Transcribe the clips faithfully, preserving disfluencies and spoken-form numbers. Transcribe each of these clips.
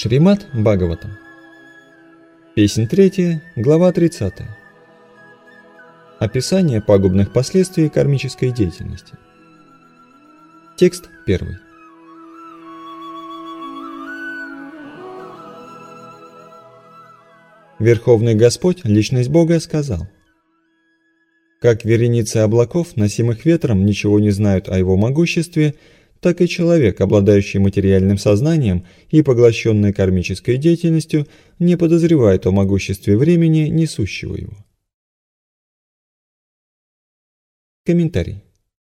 Шримад Бхагаватам. Песнь третья, глава тридцатая. Описание пагубных последствий кармической деятельности. Текст первый. Верховный Господь, Личность Бога, сказал: «Как вереницы облаков, носимых ветром, ничего не знают о его могуществе, так и человек, обладающий материальным сознанием и поглощенный кармической деятельностью, не подозревает о могуществе времени, несущего его». Комментарий.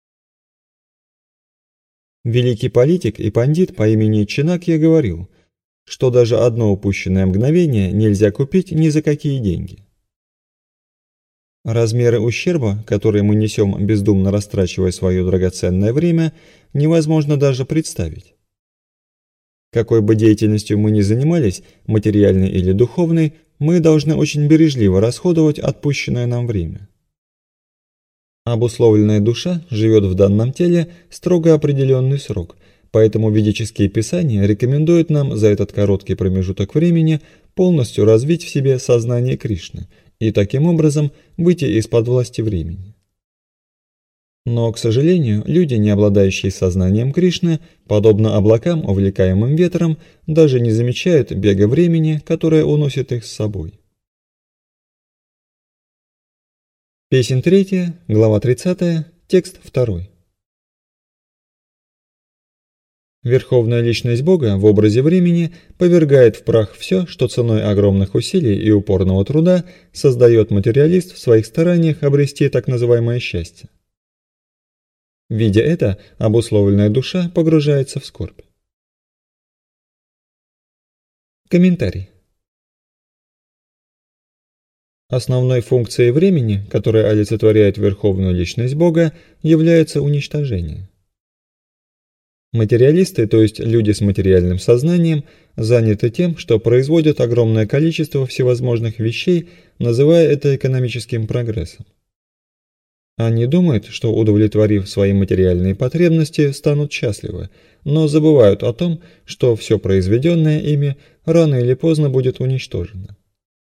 Великий политик и пандит по имени Чанакья говорил, что даже одно упущенное мгновение нельзя купить ни за какие деньги. Размеры ущерба, который мы несем, бездумно растрачивая свое драгоценное время, невозможно даже представить. Какой бы деятельностью мы ни занимались, материальной или духовной, мы должны очень бережливо расходовать отпущенное нам время. Обусловленная душа живет в данном теле строго определенный срок, поэтому ведические писания рекомендуют нам за этот короткий промежуток времени полностью развить в себе сознание Кришны и таким образом выйти из-под власти времени. Но, к сожалению, люди, не обладающие сознанием Кришны, подобно облакам, увлекаемым ветром, даже не замечают бега времени, которое уносит их с собой. Песнь третья, глава тридцатая, текст второй. Верховная Личность Бога в образе времени повергает в прах все, что ценой огромных усилий и упорного труда создает материалист в своих стараниях обрести так называемое счастье. Видя это, обусловленная душа погружается в скорбь. Комментарий. Основной функцией времени, которая олицетворяет Верховную Личность Бога, является уничтожение. Материалисты, то есть люди с материальным сознанием, заняты тем, что производят огромное количество всевозможных вещей, называя это экономическим прогрессом. Они думают, что, удовлетворив свои материальные потребности, станут счастливы, но забывают о том, что все произведенное ими рано или поздно будет уничтожено.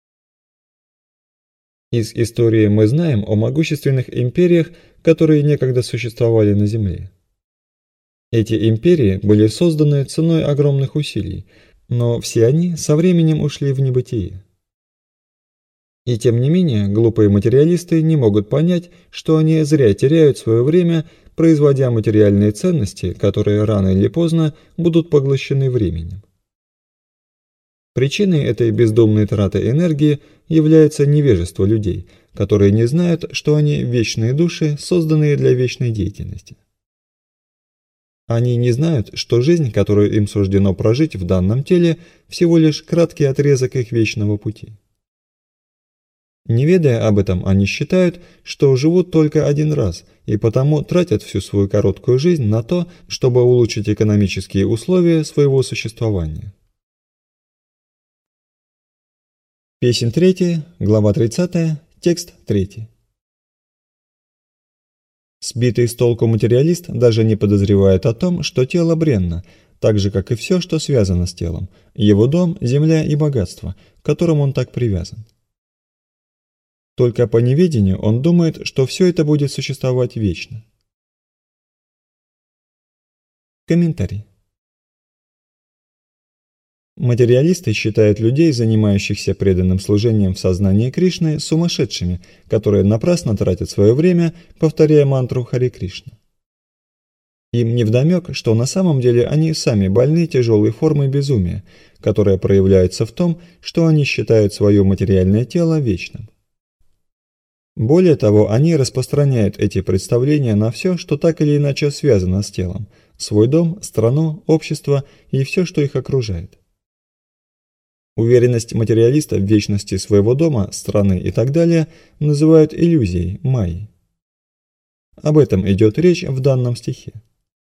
Из истории мы знаем о могущественных империях, которые некогда существовали на Земле. Эти империи были созданы ценой огромных усилий, но все они со временем ушли в небытие. И тем не менее, глупые материалисты не могут понять, что они зря теряют свое время, производя материальные ценности, которые рано или поздно будут поглощены временем. Причиной этой бездумной траты энергии является невежество людей, которые не знают, что они вечные души, созданные для вечной деятельности. Они не знают, что жизнь, которую им суждено прожить в данном теле, всего лишь краткий отрезок их вечного пути. Не ведая об этом, они считают, что живут только один раз, и потому тратят всю свою короткую жизнь на то, чтобы улучшить экономические условия своего существования. Песнь третья, глава тридцатая, текст третий. Сбитый с толку материалист даже не подозревает о том, что тело бренно, так же, как и все, что связано с телом, его дом, земля и богатство, к которым он так привязан. Только по неведению он думает, что все это будет существовать вечно. Комментарий. Материалисты считают людей, занимающихся преданным служением в сознании Кришны, сумасшедшими, которые напрасно тратят свое время, повторяя мантру Харе Кришна. Им невдомек, что на самом деле они сами больны тяжелой формой безумия, которая проявляется в том, что они считают свое материальное тело вечным. Более того, они распространяют эти представления на все, что так или иначе связано с телом: свой дом, страну, общество и все, что их окружает. Уверенность материалиста в вечности своего дома, страны и так далее называют иллюзией, майей. Об этом идет речь в данном стихе.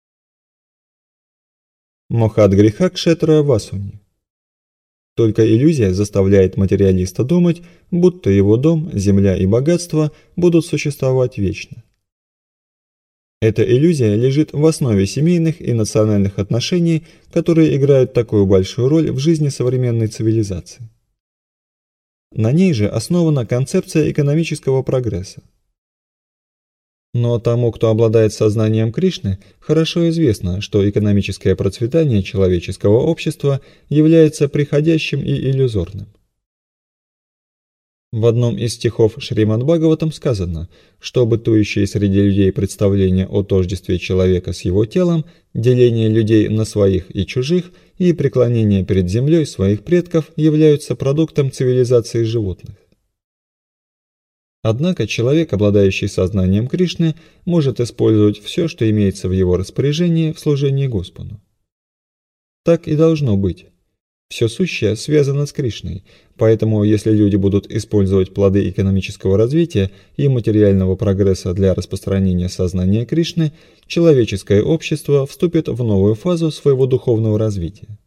Мохат греха кшетра васуни. Только иллюзия заставляет материалиста думать, будто его дом, земля и богатство будут существовать вечно. Эта иллюзия лежит в основе семейных и национальных отношений, которые играют такую большую роль в жизни современной цивилизации. На ней же основана концепция экономического прогресса. Но тому, кто обладает сознанием Кришны, хорошо известно, что экономическое процветание человеческого общества является приходящим и иллюзорным. В одном из стихов Шримад Бхагаватам сказано, что бытующие среди людей представления о тождестве человека с его телом, деление людей на своих и чужих и преклонение перед землей своих предков являются продуктом цивилизации животных. Однако человек, обладающий сознанием Кришны, может использовать все, что имеется в его распоряжении в служении Господу. Так и должно быть. Все сущее связано с Кришной, поэтому если люди будут использовать плоды экономического развития и материального прогресса для распространения сознания Кришны, человеческое общество вступит в новую фазу своего духовного развития.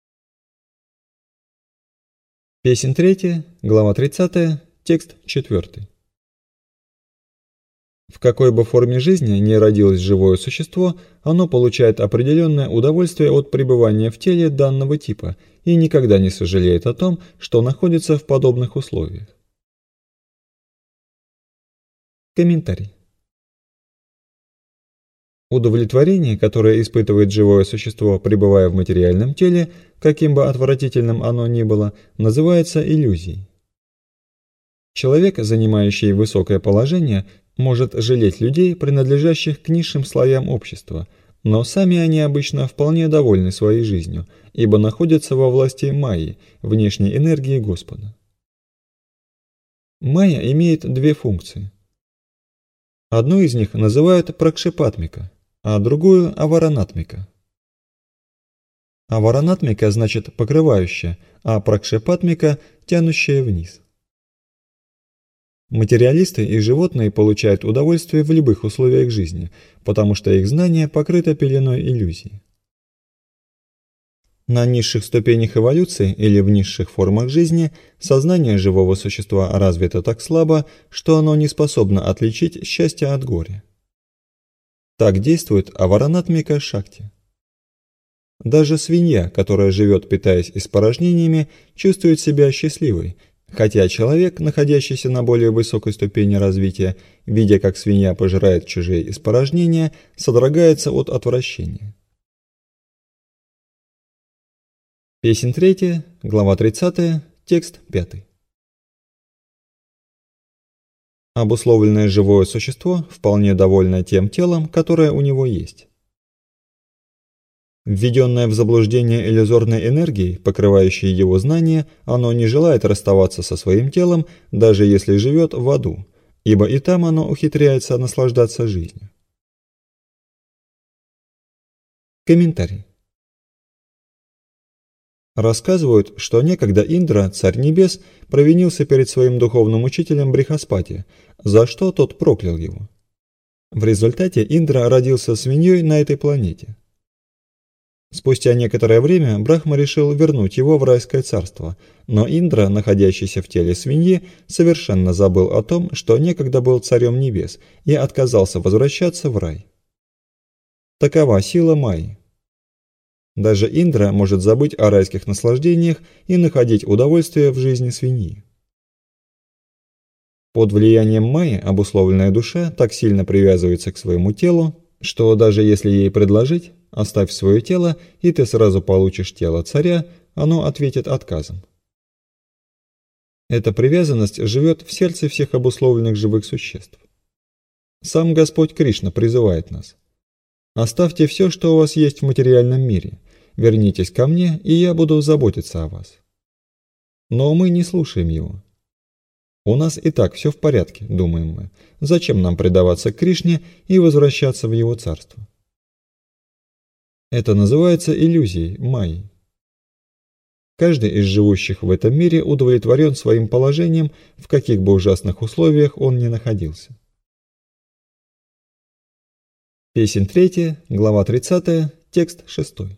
Песнь третья, глава тридцатая, текст четвёртый. В какой бы форме жизни ни родилось живое существо, оно получает определенное удовольствие от пребывания в теле данного типа и никогда не сожалеет о том, что находится в подобных условиях. Комментарий. Удовлетворение, которое испытывает живое существо, пребывая в материальном теле, каким бы отвратительным оно ни было, называется иллюзией. Человек, занимающий высокое положение, может жалеть людей, принадлежащих к низшим слоям общества, но сами они обычно вполне довольны своей жизнью, ибо находятся во власти майи, внешней энергии Господа. Майя имеет две функции. Одну из них называют пракшипатмика, а другую – аваранатмика. Аваранатмика значит покрывающая, а пракшипатмика – тянущая вниз. Материалисты и животные получают удовольствие в любых условиях жизни, потому что их знание покрыто пеленой иллюзий. На низших ступенях эволюции или в низших формах жизни сознание живого существа развито так слабо, что оно не способно отличить счастье от горя. Так действует аваранатмика шакти. Даже свинья, которая живет, питаясь испражнениями, чувствует себя счастливой, хотя человек, находящийся на более высокой ступени развития, видя, как свинья пожирает чужие испражнения, содрогается от отвращения. Песнь третья, глава тридцатая, текст пятый. Обусловленное живое существо вполне довольно тем телом, которое у него есть. Введенное в заблуждение иллюзорной энергией, покрывающей его знание, оно не желает расставаться со своим телом, даже если живет в аду, ибо и там оно ухитряется наслаждаться жизнью. Комментарий. Рассказывают, что некогда Индра, царь небес, провинился перед своим духовным учителем Брихаспати, за что тот проклял его. В результате Индра родился свиньей на этой планете. Спустя некоторое время Брахма решил вернуть его в райское царство, но Индра, находящийся в теле свиньи, совершенно забыл о том, что некогда был царем небес, и отказался возвращаться в рай. Такова сила Майи. Даже Индра может забыть о райских наслаждениях и находить удовольствие в жизни свиньи. Под влиянием Майи обусловленная душа так сильно привязывается к своему телу, что даже если ей предложить «оставь свое тело, и ты сразу получишь тело царя», оно ответит отказом. Эта привязанность живет в сердце всех обусловленных живых существ. Сам Господь Кришна призывает нас: «Оставьте все, что у вас есть в материальном мире, вернитесь ко мне, и я буду заботиться о вас». Но мы не слушаем его. У нас и так все в порядке, думаем мы. Зачем нам предаваться Кришне и возвращаться в его царство? Это называется иллюзией, майей. Каждый из живущих в этом мире удовлетворен своим положением, в каких бы ужасных условиях он ни находился. Песнь третья, глава тридцатая, текст шестой.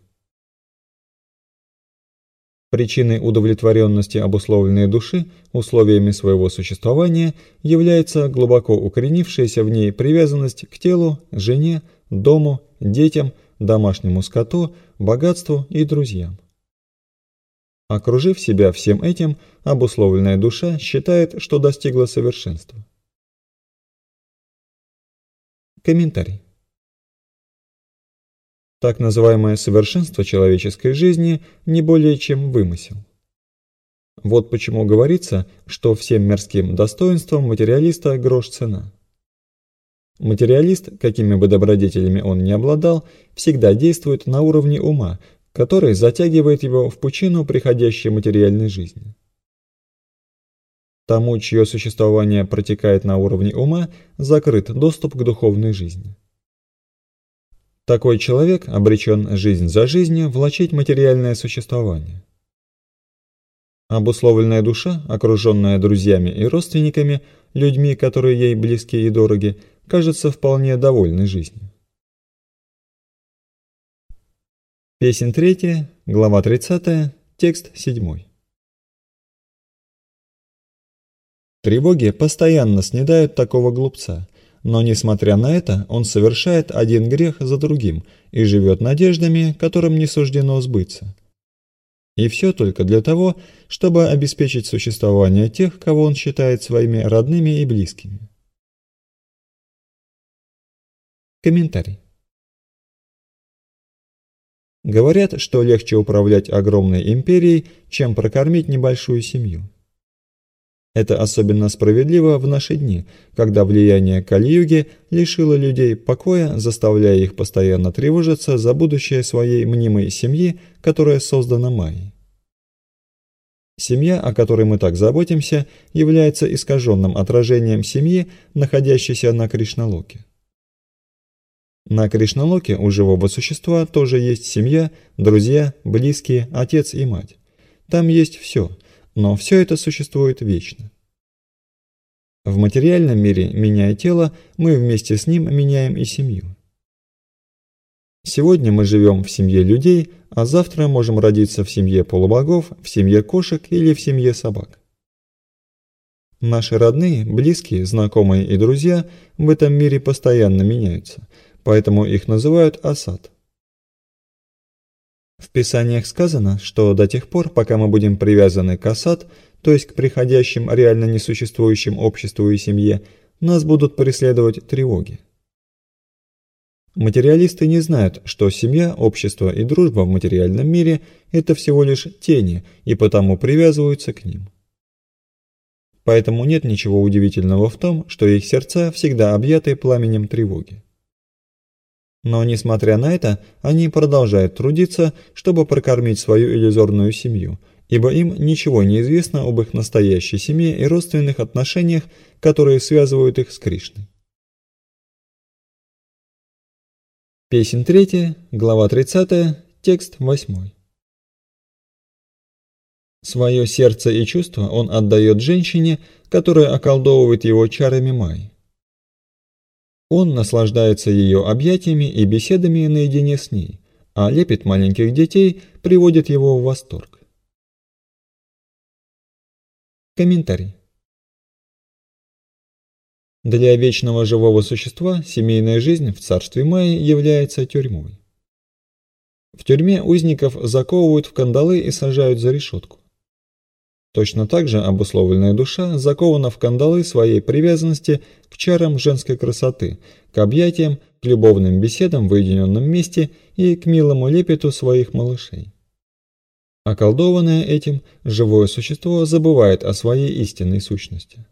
Причиной удовлетворенности обусловленной души условиями своего существования является глубоко укоренившаяся в ней привязанность к телу, жене, дому, детям, домашнему скоту, богатству и друзьям. Окружив себя всем этим, обусловленная душа считает, что достигла совершенства. Комментарий. Так называемое совершенство человеческой жизни не более чем вымысел. Вот почему говорится, что всем мирским достоинствам материалиста грош цена. Материалист, какими бы добродетелями он ни обладал, всегда действует на уровне ума, который затягивает его в пучину приходящей материальной жизни. Тому, чье существование протекает на уровне ума, закрыт доступ к духовной жизни. Такой человек обречен жизнь за жизнью влачить материальное существование. Обусловленная душа, окруженная друзьями и родственниками, людьми, которые ей близки и дороги, кажется вполне довольной жизнью. Песнь третья, глава тридцатая, текст седьмой. Тревоги постоянно снедают такого глупца, но, несмотря на это, он совершает один грех за другим и живет надеждами, которым не суждено сбыться. И все только для того, чтобы обеспечить существование тех, кого он считает своими родными и близкими. Комментарий. Говорят, что легче управлять огромной империей, чем прокормить небольшую семью. Это особенно справедливо в наши дни, когда влияние Кали-юги лишило людей покоя, заставляя их постоянно тревожиться за будущее своей мнимой семьи, которая создана Майей. Семья, о которой мы так заботимся, является искаженным отражением семьи, находящейся на Кришналоке. На Кришналоке у живого существа тоже есть семья, друзья, близкие, отец и мать. Там есть все, но все это существует вечно. В материальном мире, меняя тело, мы вместе с ним меняем и семью. Сегодня мы живем в семье людей, а завтра можем родиться в семье полубогов, в семье кошек или в семье собак. Наши родные, близкие, знакомые и друзья в этом мире постоянно меняются, поэтому их называют асад. В Писаниях сказано, что до тех пор, пока мы будем привязаны к асад, то есть к приходящим реально несуществующим обществу и семье, нас будут преследовать тревоги. Материалисты не знают, что семья, общество и дружба в материальном мире – это всего лишь тени, и потому привязываются к ним. Поэтому нет ничего удивительного в том, что их сердца всегда объяты пламенем тревоги. Но, несмотря на это, они продолжают трудиться, чтобы прокормить свою иллюзорную семью, ибо им ничего не известно об их настоящей семье и родственных отношениях, которые связывают их с Кришной. Песнь третья, глава тридцатая, текст восьмой. Свое сердце и чувства он отдает женщине, которая околдовывает его чарами Майи. Он наслаждается ее объятиями и беседами наедине с ней, а лепет маленьких детей приводит его в восторг. Комментарий. Для вечного живого существа семейная жизнь в царстве Майи является тюрьмой. В тюрьме узников заковывают в кандалы и сажают за решетку. Точно так же обусловленная душа закована в кандалы своей привязанности к чарам женской красоты, к объятиям, к любовным беседам в уединенном месте и к милому лепету своих малышей. Околдованное этим, живое существо забывает о своей истинной сущности.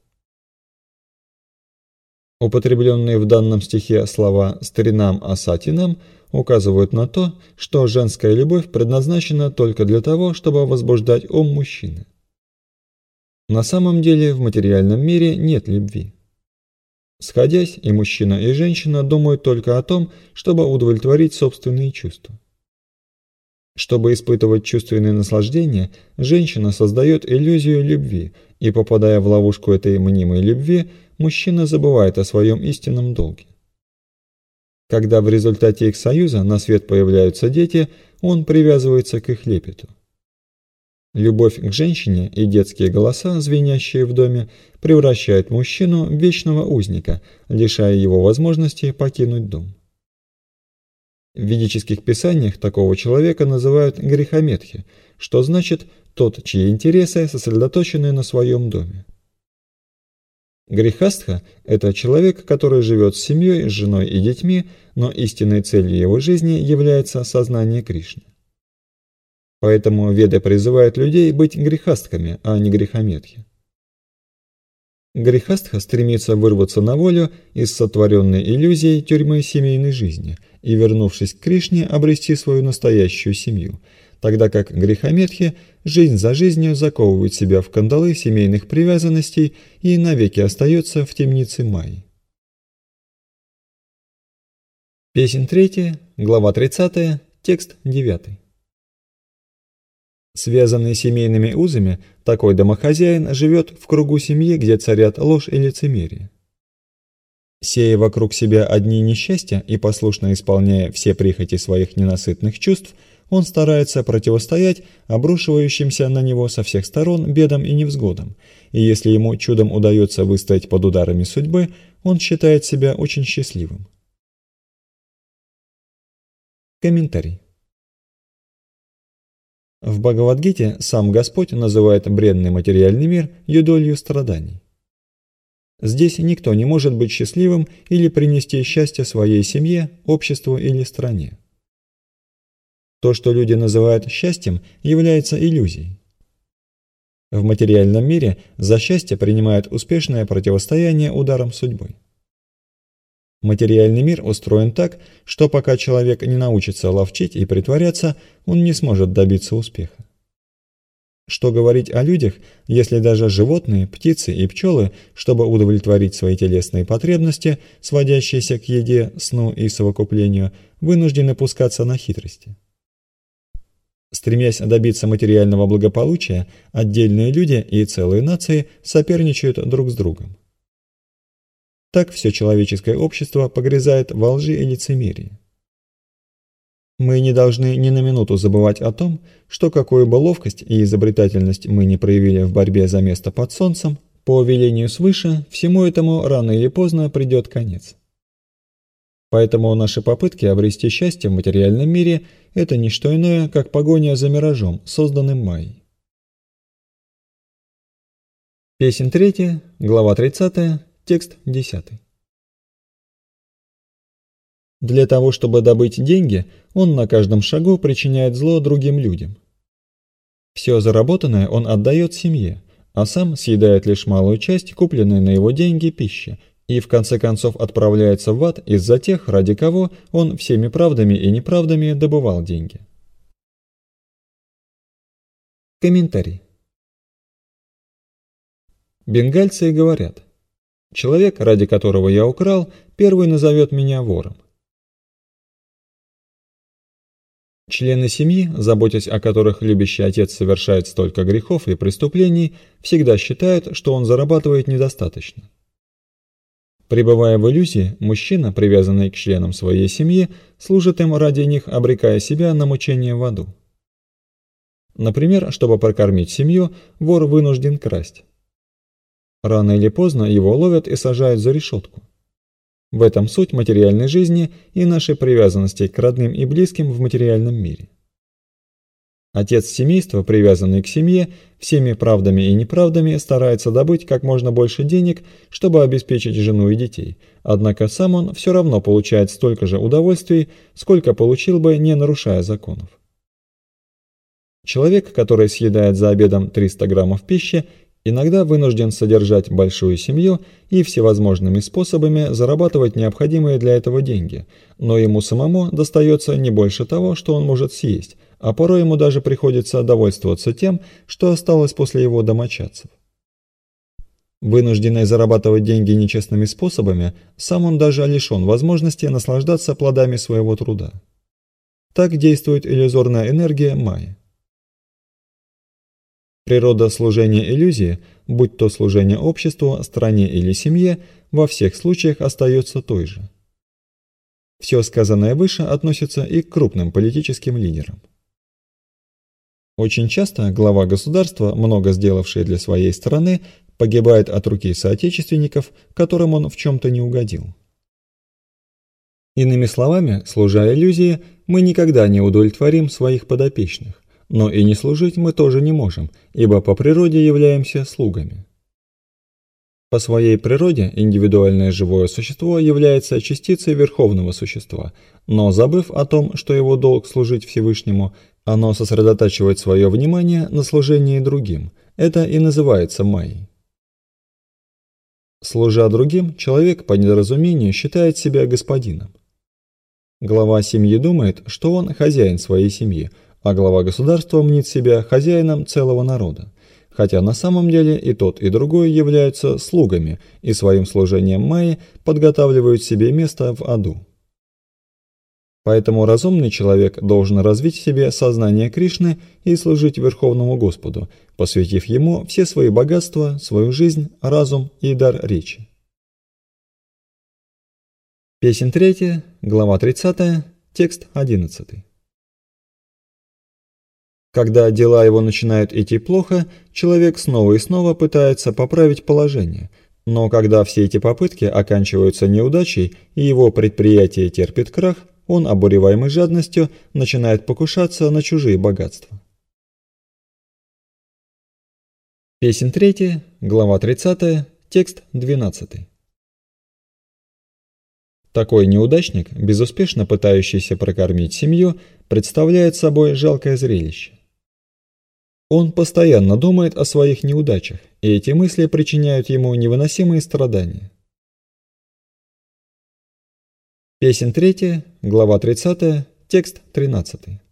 Употребленные в данном стихе слова «старинам асатинам» указывают на то, что женская любовь предназначена только для того, чтобы возбуждать ум мужчины. На самом деле в материальном мире нет любви. Сходясь, и мужчина, и женщина думают только о том, чтобы удовлетворить собственные чувства. Чтобы испытывать чувственные наслаждения, женщина создает иллюзию любви, и, попадая в ловушку этой мнимой любви, мужчина забывает о своем истинном долге. Когда в результате их союза на свет появляются дети, он привязывается к их лепету. Любовь к женщине и детские голоса, звенящие в доме, превращают мужчину в вечного узника, лишая его возможности покинуть дом. В ведических писаниях такого человека называют грехометхи, что значит тот, чьи интересы сосредоточены на своем доме. Грехастха – это человек, который живет с семьей, с женой и детьми, но истинной целью его жизни является сознание Кришны. Поэтому Веды призывают людей быть грехастками, а не грехометхи. Грехастха стремится вырваться на волю из сотворенной иллюзией тюрьмы семейной жизни и, вернувшись к Кришне, обрести свою настоящую семью, тогда как грехометхи жизнь за жизнью заковывают себя в кандалы семейных привязанностей и навеки остается в темнице Майи. Песнь третья, глава тридцатая, текст девятый. Связанный семейными узами, такой домохозяин живет в кругу семьи, где царят ложь и лицемерие. Сея вокруг себя одни несчастья и послушно исполняя все прихоти своих ненасытных чувств, он старается противостоять обрушивающимся на него со всех сторон бедам и невзгодам, и если ему чудом удается выстоять под ударами судьбы, он считает себя очень счастливым. Комментарий. В Бхагавад-гите сам Господь называет бренный материальный мир юдолью страданий. Здесь никто не может быть счастливым или принести счастье своей семье, обществу или стране. То, что люди называют счастьем, является иллюзией. В материальном мире за счастье принимают успешное противостояние ударам судьбы. Материальный мир устроен так, что пока человек не научится ловчить и притворяться, он не сможет добиться успеха. Что говорить о людях, если даже животные, птицы и пчелы, чтобы удовлетворить свои телесные потребности, сводящиеся к еде, сну и совокуплению, вынуждены пускаться на хитрости? Стремясь добиться материального благополучия, отдельные люди и целые нации соперничают друг с другом. Так все человеческое общество погрязает во лжи и лицемерии. Мы не должны ни на минуту забывать о том, что какую бы ловкость и изобретательность мы не проявили в борьбе за место под солнцем, по велению свыше всему этому рано или поздно придет конец. Поэтому наши попытки обрести счастье в материальном мире – это не что иное, как погоня за миражом, созданным Майей. Песнь третья, глава тридцатая, текст десятый. Для того, чтобы добыть деньги, он на каждом шагу причиняет зло другим людям. Все заработанное он отдает семье, а сам съедает лишь малую часть купленной на его деньги пищи и в конце концов отправляется в ад из-за тех, ради кого он всеми правдами и неправдами добывал деньги. Комментарий. Бенгальцы говорят: «Человек, ради которого я украл, первый назовет меня вором». Члены семьи, заботясь о которых любящий отец совершает столько грехов и преступлений, всегда считают, что он зарабатывает недостаточно. Пребывая в иллюзии, мужчина, привязанный к членам своей семьи, служит им ради них, обрекая себя на мучение в аду. Например, чтобы прокормить семью, вор вынужден красть. Рано или поздно его ловят и сажают за решетку. В этом суть материальной жизни и нашей привязанности к родным и близким в материальном мире. Отец семейства, привязанный к семье, всеми правдами и неправдами старается добыть как можно больше денег, чтобы обеспечить жену и детей, однако сам он все равно получает столько же удовольствий, сколько получил бы, не нарушая законов. Человек, который съедает за обедом триста граммов пищи, иногда вынужден содержать большую семью и всевозможными способами зарабатывать необходимые для этого деньги, но ему самому достается не больше того, что он может съесть, а порой ему даже приходится довольствоваться тем, что осталось после его домочадцев. Вынужденный зарабатывать деньги нечестными способами, сам он даже лишен возможности наслаждаться плодами своего труда. Так действует иллюзорная энергия Майи. Природа служения иллюзии, будь то служение обществу, стране или семье, во всех случаях остается той же. Все сказанное выше относится и к крупным политическим лидерам. Очень часто глава государства, много сделавший для своей страны, погибает от руки соотечественников, которым он в чем-то не угодил. Иными словами, служа иллюзии, мы никогда не удовлетворим своих подопечных, но и не служить мы тоже не можем, ибо по природе являемся слугами. По своей природе индивидуальное живое существо является частицей верховного существа, но забыв о том, что его долг служить Всевышнему, оно сосредотачивает свое внимание на служении другим. Это и называется майей. Служа другим, человек по недоразумению считает себя господином. Глава семьи думает, что он хозяин своей семьи, а глава государства мнит себя хозяином целого народа. Хотя на самом деле и тот, и другой являются слугами и своим служением майи подготавливают себе место в аду. Поэтому разумный человек должен развить в себе сознание Кришны и служить Верховному Господу, посвятив Ему все свои богатства, свою жизнь, разум и дар речи. Песнь третья, глава тридцатая, текст одиннадцатый. Когда дела его начинают идти плохо, человек снова и снова пытается поправить положение, но когда все эти попытки оканчиваются неудачей и его предприятие терпит крах, он, обуреваемый жадностью, начинает покушаться на чужие богатства. Песнь третья, глава тридцатая, текст двенадцатый. Такой неудачник, безуспешно пытающийся прокормить семью, представляет собой жалкое зрелище. Он постоянно думает о своих неудачах, и эти мысли причиняют ему невыносимые страдания. Песнь третья, глава тридцатая, текст тринадцатый.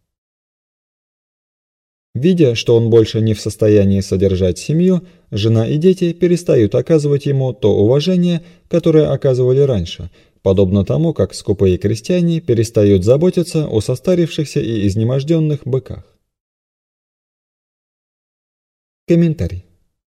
Видя, что он больше не в состоянии содержать семью, жена и дети перестают оказывать ему то уважение, которое оказывали раньше, подобно тому, как скупые крестьяне перестают заботиться о состарившихся и изнеможденных быках. Комментарий.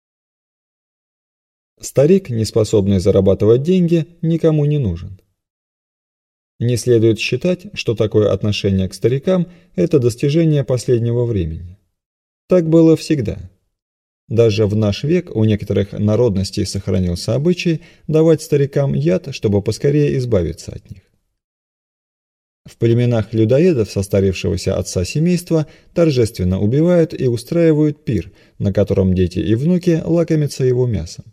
Старик, не способный зарабатывать деньги, никому не нужен. Не следует считать, что такое отношение к старикам – это достижение последнего времени. Так было всегда. Даже в наш век у некоторых народностей сохранился обычай давать старикам яд, чтобы поскорее избавиться от них. В племенах людоедов состарившегося отца семейства торжественно убивают и устраивают пир, на котором дети и внуки лакомятся его мясом.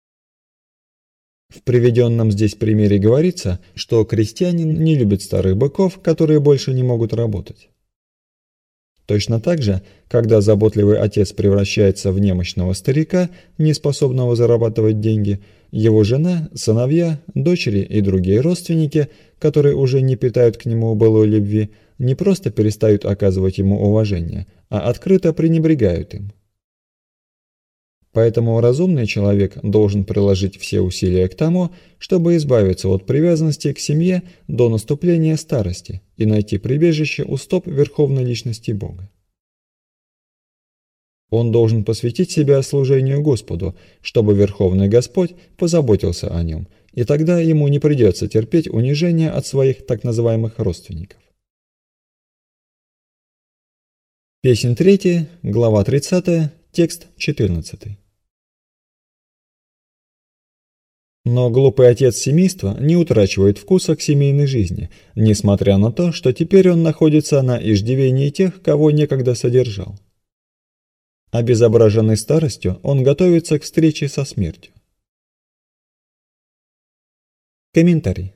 В приведенном здесь примере говорится, что крестьянин не любит старых быков, которые больше не могут работать. Точно так же, когда заботливый отец превращается в немощного старика, не способного зарабатывать деньги, его жена, сыновья, дочери и другие родственники, которые уже не питают к нему былой любви, не просто перестают оказывать ему уважение, а открыто пренебрегают им. Поэтому разумный человек должен приложить все усилия к тому, чтобы избавиться от привязанности к семье до наступления старости и найти прибежище у стоп Верховной Личности Бога. Он должен посвятить себя служению Господу, чтобы Верховный Господь позаботился о нем, и тогда ему не придется терпеть унижение от своих так называемых родственников. Песнь третья, глава тридцатая, текст четырнадцатый. Но глупый отец семейства не утрачивает вкуса к семейной жизни, несмотря на то, что теперь он находится на иждивении тех, кого некогда содержал. Обезображенный старостью, он готовится к встрече со смертью. Комментарий.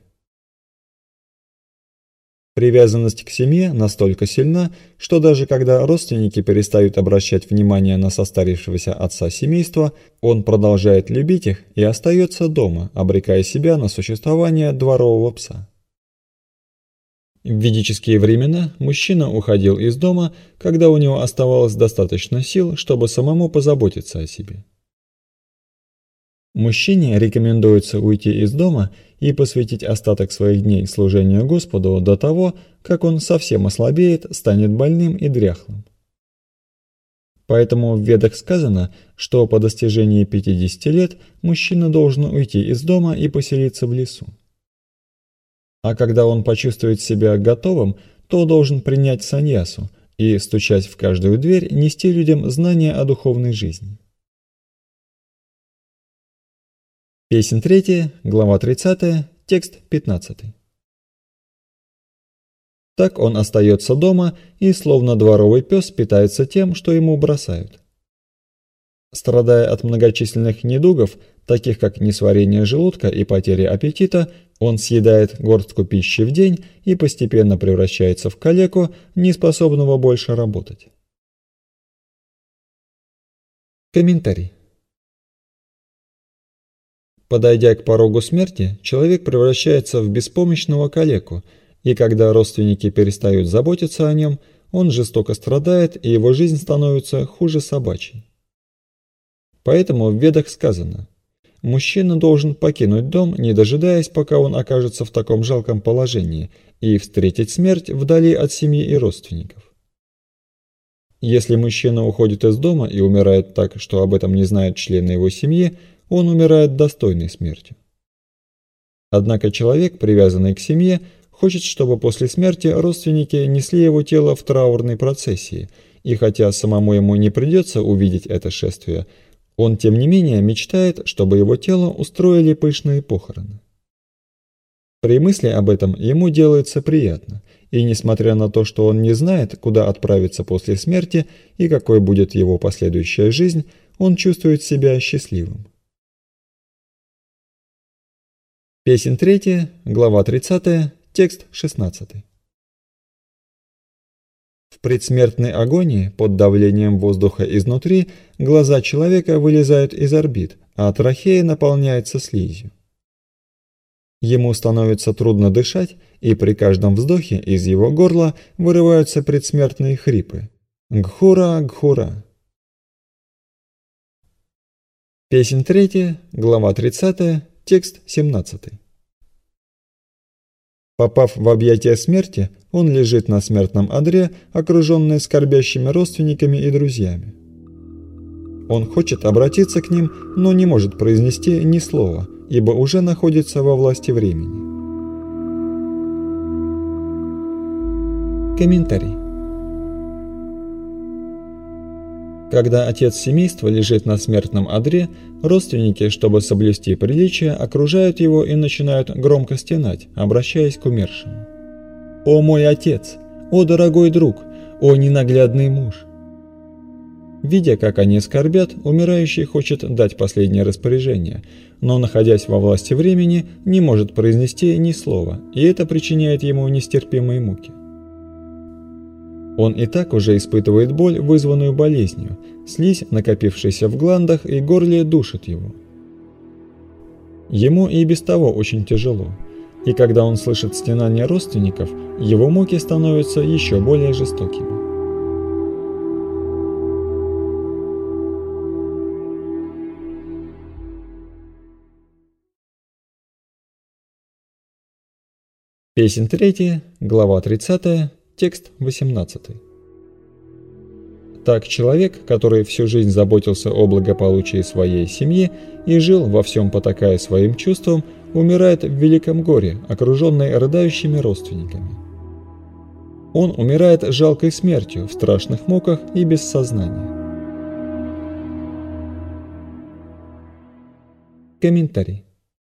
Привязанность к семье настолько сильна, что даже когда родственники перестают обращать внимание на состарившегося отца семейства, он продолжает любить их и остается дома, обрекая себя на существование дворового пса. В ведические времена мужчина уходил из дома, когда у него оставалось достаточно сил, чтобы самому позаботиться о себе. Мужчине рекомендуется уйти из дома и посвятить остаток своих дней служению Господу до того, как он совсем ослабеет, станет больным и дряхлым. Поэтому в Ведах сказано, что по достижении пятидесяти лет мужчина должен уйти из дома и поселиться в лесу. А когда он почувствует себя готовым, то должен принять саньясу и, стучать в каждую дверь, нести людям знания о духовной жизни. Песнь третья, глава тридцатая, текст пятнадцатый. Так он остается дома и, словно дворовый пес, питается тем, что ему бросают. Страдая от многочисленных недугов, таких как несварение желудка и потеря аппетита, он съедает горстку пищи в день и постепенно превращается в калеку, неспособного больше работать. Комментарий. Подойдя к порогу смерти, человек превращается в беспомощного калеку, и когда родственники перестают заботиться о нем, он жестоко страдает, и его жизнь становится хуже собачьей. Поэтому в Ведах сказано: мужчина должен покинуть дом, не дожидаясь, пока он окажется в таком жалком положении, и встретить смерть вдали от семьи и родственников. Если мужчина уходит из дома и умирает так, что об этом не знают члены его семьи, он умирает достойной смертью. Однако человек, привязанный к семье, хочет, чтобы после смерти родственники несли его тело в траурной процессии, и хотя самому ему не придется увидеть это шествие, он тем не менее мечтает, чтобы его тело устроили пышные похороны. При мысли об этом ему делается приятно, и несмотря на то, что он не знает, куда отправиться после смерти и какой будет его последующая жизнь, он чувствует себя счастливым. Песнь третья, глава тридцатая, текст шестнадцатый. В предсмертной агонии под давлением воздуха изнутри глаза человека вылезают из орбит, а трахея наполняется слизью. Ему становится трудно дышать, и при каждом вздохе из его горла вырываются предсмертные хрипы. Гхура, гхура. Песнь третья, глава тридцатая, текст семнадцатый. Попав в объятия смерти, он лежит на смертном одре, окруженный скорбящими родственниками и друзьями. Он хочет обратиться к ним, но не может произнести ни слова, ибо уже находится во власти времени. Комментарий. Когда отец семейства лежит на смертном одре, родственники, чтобы соблюсти приличие, окружают его и начинают громко стенать, обращаясь к умершему. «О мой отец! О дорогой друг! О ненаглядный муж!» Видя, как они скорбят, умирающий хочет дать последнее распоряжение, но, находясь во власти времени, не может произнести ни слова, и это причиняет ему нестерпимые муки. Он и так уже испытывает боль, вызванную болезнью, слизь, накопившаяся в гландах и горле, душит его. Ему и без того очень тяжело, и когда он слышит стенания родственников, его муки становятся еще более жестокими. Песнь третья, глава тридцатая, текст восемнадцатый. Так человек, который всю жизнь заботился о благополучии своей семьи и жил во всем потакая своим чувствам, умирает в великом горе, окруженный рыдающими родственниками. Он умирает жалкой смертью, в страшных муках и без сознания. Комментарий.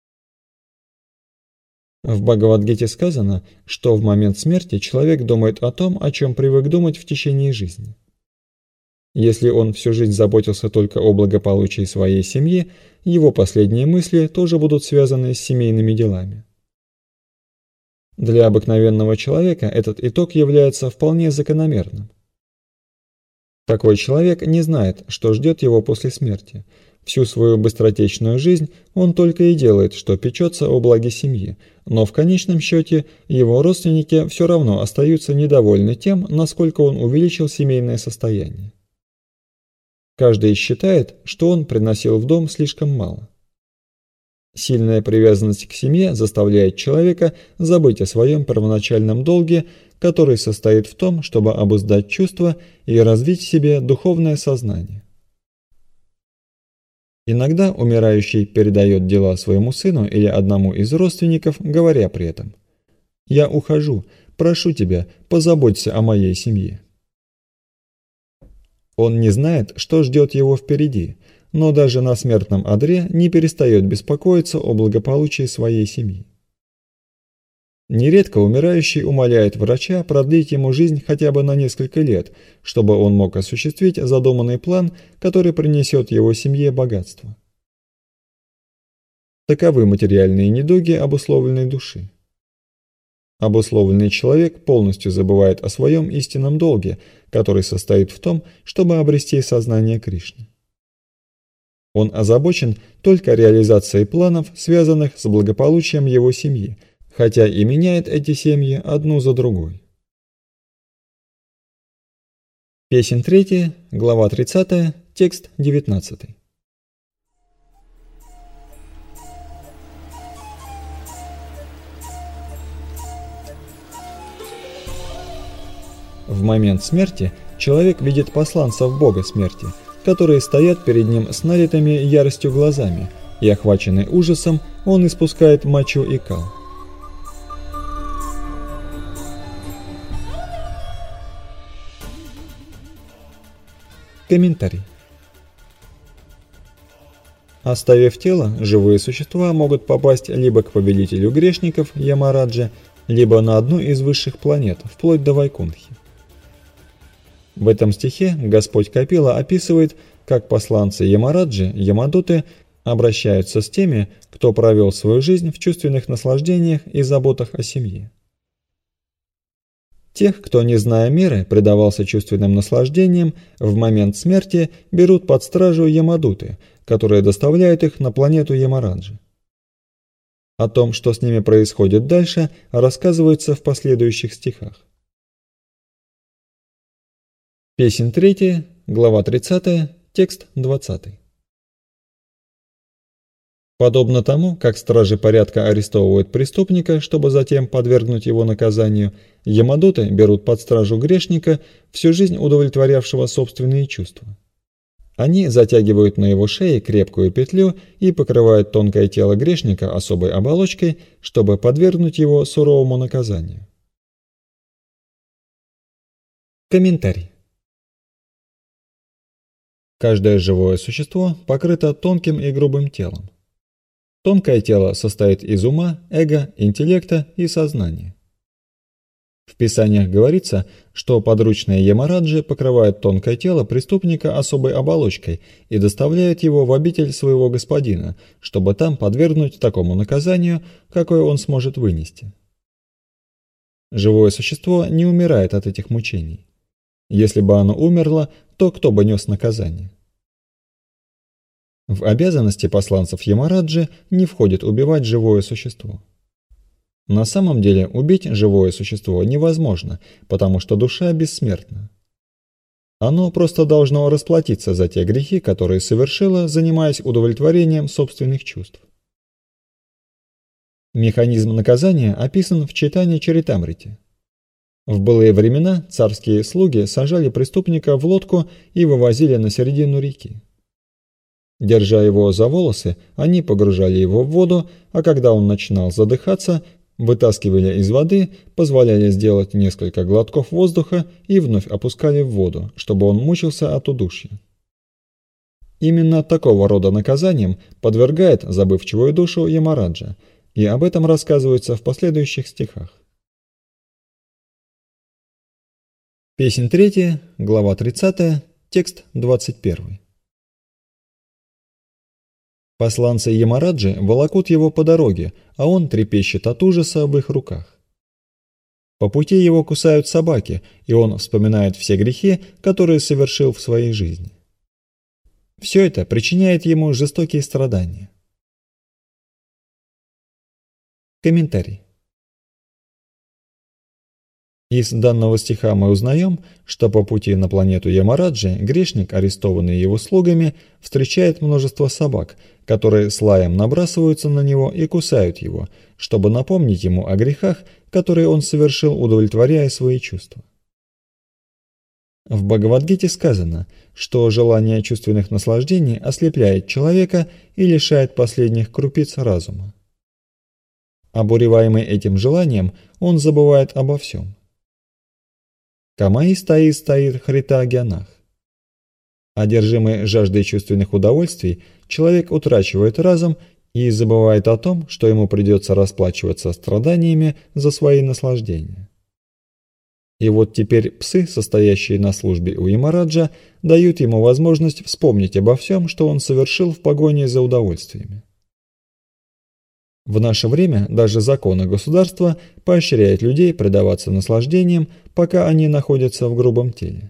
В Бхагавад-гите сказано, что в момент смерти человек думает о том, о чем привык думать в течение жизни. Если он всю жизнь заботился только о благополучии своей семьи, его последние мысли тоже будут связаны с семейными делами. Для обыкновенного человека этот итог является вполне закономерным. Такой человек не знает, что ждет его после смерти. Всю свою быстротечную жизнь он только и делает, что печется о благе семьи, но в конечном счете его родственники все равно остаются недовольны тем, насколько он увеличил семейное состояние. Каждый считает, что он приносил в дом слишком мало. Сильная привязанность к семье заставляет человека забыть о своем первоначальном долге, который состоит в том, чтобы обуздать чувства и развить в себе духовное сознание. Иногда умирающий передает дела своему сыну или одному из родственников, говоря при этом: «Я ухожу, прошу тебя, позаботься о моей семье». Он не знает, что ждет его впереди, но даже на смертном одре не перестает беспокоиться о благополучии своей семьи. Нередко умирающий умоляет врача продлить ему жизнь хотя бы на несколько лет, чтобы он мог осуществить задуманный план, который принесет его семье богатство. Таковы материальные недуги обусловленной души. Обусловленный человек полностью забывает о своем истинном долге, который состоит в том, чтобы обрести сознание Кришны. Он озабочен только реализацией планов, связанных с благополучием его семьи, хотя и меняет эти семьи одну за другой. Песнь третья, глава тридцатая, текст девятнадцатый. В момент смерти человек видит посланцев Бога смерти, которые стоят перед ним с налитыми яростью глазами, и, охваченный ужасом, он испускает мочу и кал. Комментарий. Оставив тело, живые существа могут попасть либо к повелителю грешников Ямараджа, либо на одну из высших планет, вплоть до Вайкунтхи. В этом стихе Господь Капила описывает, как посланцы Ямараджи, Ямадуты, обращаются с теми, кто провел свою жизнь в чувственных наслаждениях и заботах о семье. Тех, кто, не зная меры, предавался чувственным наслаждениям, в момент смерти берут под стражу Ямадуты, которые доставляют их на планету Ямараджи. О том, что с ними происходит дальше, рассказывается в последующих стихах. Песнь третья, глава тридцатая, текст двадцатый. Подобно тому, как стражи порядка арестовывают преступника, чтобы затем подвергнуть его наказанию, Ямадуты берут под стражу грешника, всю жизнь удовлетворявшего собственные чувства. Они затягивают на его шее крепкую петлю и покрывают тонкое тело грешника особой оболочкой, чтобы подвергнуть его суровому наказанию. Комментарий. Каждое живое существо покрыто тонким и грубым телом. Тонкое тело состоит из ума, эго, интеллекта и сознания. В Писаниях говорится, что подручные Ямараджи покрывают тонкое тело преступника особой оболочкой и доставляют его в обитель своего господина, чтобы там подвергнуть такому наказанию, какое он сможет вынести. Живое существо не умирает от этих мучений. Если бы оно умерло, то кто бы нес наказание? В обязанности посланцев Ямараджи не входит убивать живое существо. На самом деле убить живое существо невозможно, потому что душа бессмертна. Оно просто должно расплатиться за те грехи, которые совершило, занимаясь удовлетворением собственных чувств. Механизм наказания описан в Чайтанья Чаритамрите. В былые времена царские слуги сажали преступника в лодку и вывозили на середину реки. Держа его за волосы, они погружали его в воду, а когда он начинал задыхаться, вытаскивали из воды, позволяли сделать несколько глотков воздуха и вновь опускали в воду, чтобы он мучился от удушья. Именно такого рода наказанием подвергает забывчивую душу Ямараджа, и об этом рассказывается в последующих стихах. Песнь третья, глава тридцатая, текст двадцать первый. Посланцы Ямараджи волокут его по дороге, а он трепещет от ужаса в их руках. По пути его кусают собаки, и он вспоминает все грехи, которые совершил в своей жизни. Все это причиняет ему жестокие страдания. Комментарий. Из данного стиха мы узнаем, что по пути на планету Ямараджи грешник, арестованный его слугами, встречает множество собак, которые с лаем набрасываются на него и кусают его, чтобы напомнить ему о грехах, которые он совершил, удовлетворяя свои чувства. В Бхагавад-гите сказано, что желание чувственных наслаждений ослепляет человека и лишает последних крупиц разума. Обуреваемый этим желанием, он забывает обо всем. Камаи стоит стоит хрита гянах. Одержимый жаждой чувственных удовольствий, человек утрачивает разум и забывает о том, что ему придется расплачиваться страданиями за свои наслаждения. И вот теперь псы, состоящие на службе у Ямараджа, дают ему возможность вспомнить обо всем, что он совершил в погоне за удовольствиями. В наше время даже законы государства поощряют людей предаваться наслаждениям, пока они находятся в грубом теле.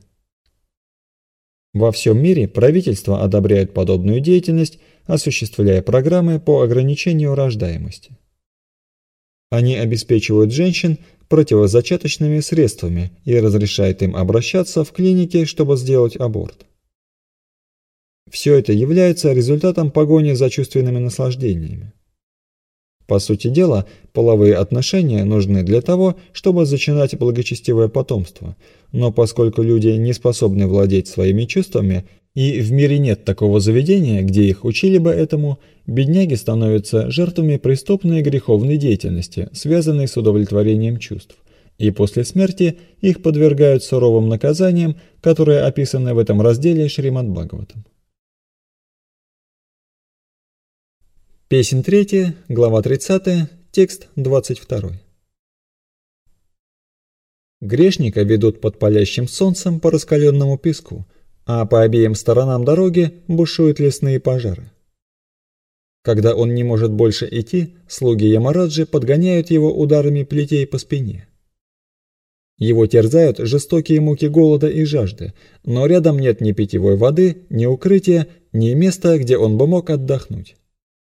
Во всем мире правительства одобряют подобную деятельность, осуществляя программы по ограничению рождаемости. Они обеспечивают женщин противозачаточными средствами и разрешают им обращаться в клиники, чтобы сделать аборт. Все это является результатом погони за чувственными наслаждениями. По сути дела, половые отношения нужны для того, чтобы зачинать благочестивое потомство, но поскольку люди не способны владеть своими чувствами, и в мире нет такого заведения, где их учили бы этому, бедняги становятся жертвами преступной греховной деятельности, связанной с удовлетворением чувств, и после смерти их подвергают суровым наказаниям, которые описаны в этом разделе Шримад-Бхагаватам. Песнь третья, глава тридцатая, текст двадцать два. Грешника ведут под палящим солнцем по раскаленному песку, а по обеим сторонам дороги бушуют лесные пожары. Когда он не может больше идти, слуги Ямараджи подгоняют его ударами плетей по спине. Его терзают жестокие муки голода и жажды, но рядом нет ни питьевой воды, ни укрытия, ни места, где он бы мог отдохнуть.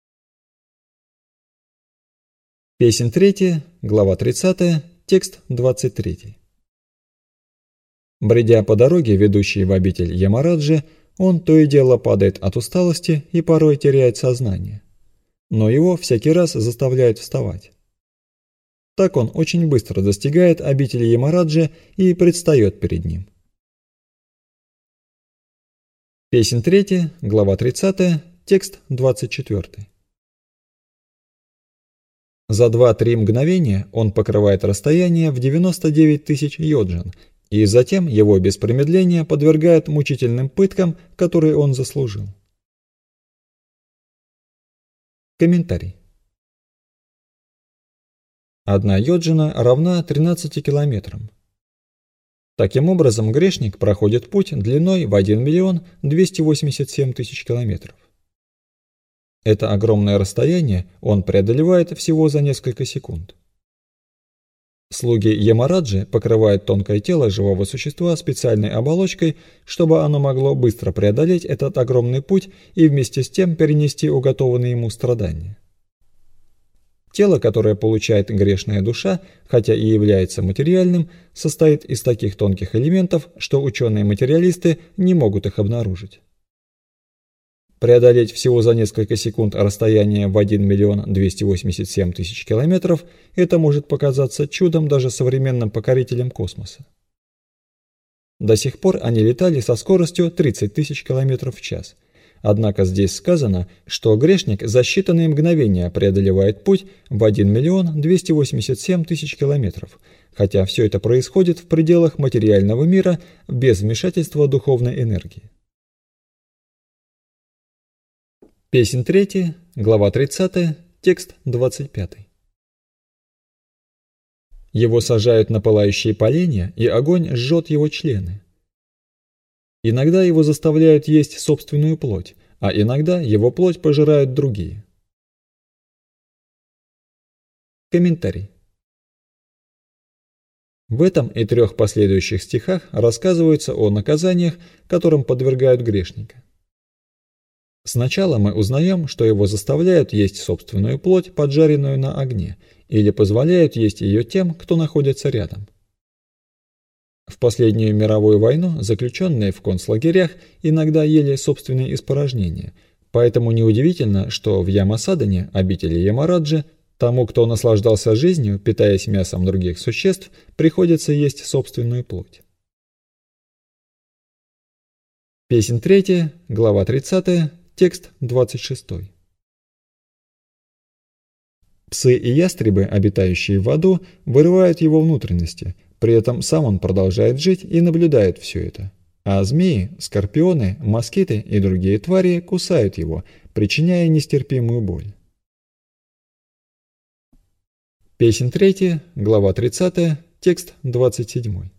Песнь третья, глава тридцатая, текст двадцать три. Бредя по дороге, ведущей в обитель Ямараджи, он то и дело падает от усталости и порой теряет сознание. Но его всякий раз заставляют вставать. Так он очень быстро достигает обители Ямараджи и предстает перед ним. Песнь третья, глава тридцатая, текст двадцать четыре. За два-три мгновения он покрывает расстояние в девяносто девять тысяч йоджин, и затем его без промедления подвергают мучительным пыткам, которые он заслужил. Комментарий. Одна йоджина равна тринадцати километрам. Таким образом, грешник проходит путь длиной в один миллион двести восемьдесят семь тысяч километров. Это огромное расстояние он преодолевает всего за несколько секунд. Слуги Ямараджи покрывают тонкое тело живого существа специальной оболочкой, чтобы оно могло быстро преодолеть этот огромный путь и вместе с тем перенести уготованные ему страдания. Тело, которое получает грешная душа, хотя и является материальным, состоит из таких тонких элементов, что ученые-материалисты не могут их обнаружить. Преодолеть всего за несколько секунд расстояние в один миллион двести восемьдесят семь тысяч километров – это может показаться чудом даже современным покорителям космоса. До сих пор они летали со скоростью тридцать тысяч километров в час. Однако здесь сказано, что грешник за считанные мгновения преодолевает путь в один миллион двести восемьдесят семь тысяч километров, хотя все это происходит в пределах материального мира без вмешательства духовной энергии. Песнь третья, глава тридцатая, текст двадцать пятый. Его сажают на пылающие поленья, и огонь жжет его члены. Иногда его заставляют есть собственную плоть, а иногда его плоть пожирают другие. Комментарий. В этом и трех последующих стихах рассказывается о наказаниях, которым подвергают грешника. Сначала мы узнаем, что его заставляют есть собственную плоть, поджаренную на огне, или позволяют есть ее тем, кто находится рядом. В последнюю мировую войну заключенные в концлагерях иногда ели собственные испорожнения, поэтому неудивительно, что в Ямасадане, обители Ямараджи, тому, кто наслаждался жизнью, питаясь мясом других существ, приходится есть собственную плоть. Песнь третья, глава тридцатая, текст двадцать шестой. Псы и ястребы, обитающие в аду, вырывают его внутренности, при этом сам он продолжает жить и наблюдает все это. А змеи, скорпионы, москиты и другие твари кусают его, причиняя нестерпимую боль. Песнь третья, глава тридцатая, текст двадцать семь.